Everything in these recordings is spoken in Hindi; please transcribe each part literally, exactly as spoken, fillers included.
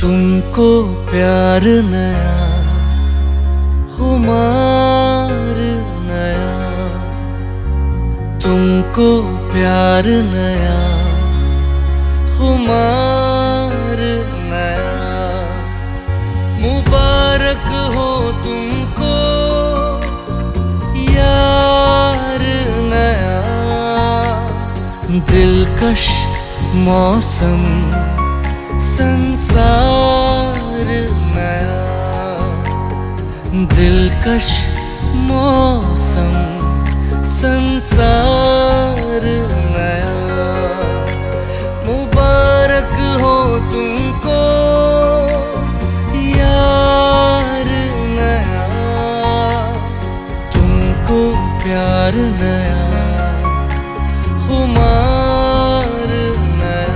तुमको प्यार नया, खुमार नया, तुमको प्यार नया, खुमार नया। मुबारक हो तुमको यार नया, दिलकश मौसम संसार नया, दिलकश मौसम संसार नया। मुबारक हो तुमको यार नया, तुमको प्यार नया, खुमार नया।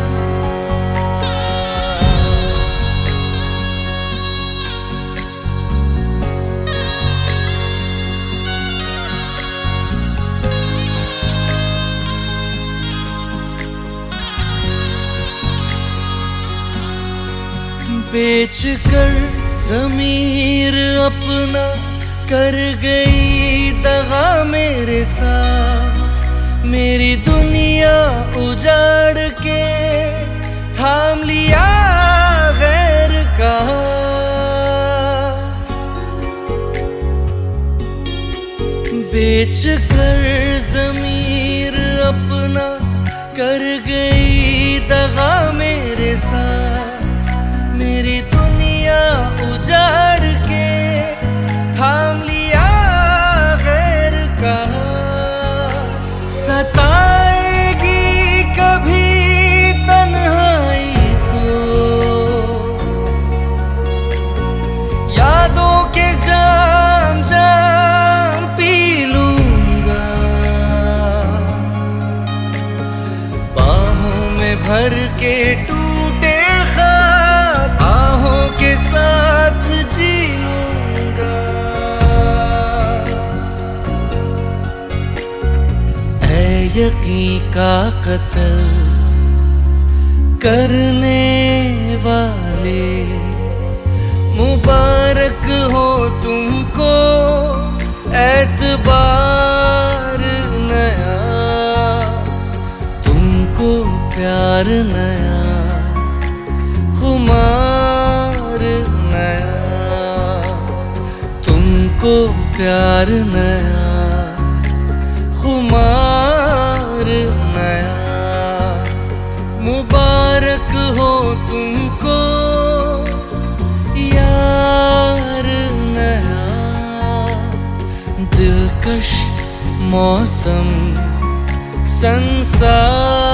बेच कर ज़मीर अपना कर गई दगा मेरे साथ, मेरी दुनिया उजाड़ के थाम लिया गैर का। बेच कर ज़मीर अपना कर गई दगा मेरे साथ, मेरी दुनिया उजाड़ के थाम लिया गैर का। सताएगी कभी तन्हाई तो यादों के जाम जाम पी लूंगा, बाहों में भर के टूटे ख्वाब आहों के साथ जी लूंगा। ऐ यकीन का कत्ल करने वाले, मुबारक हो तुमको एतबार नया, तुमको प्यार नया, खुमार नया, तुमको प्यार नया, खुमार नया। मुबारक हो तुमको यार नया, दिलकश मौसम संसार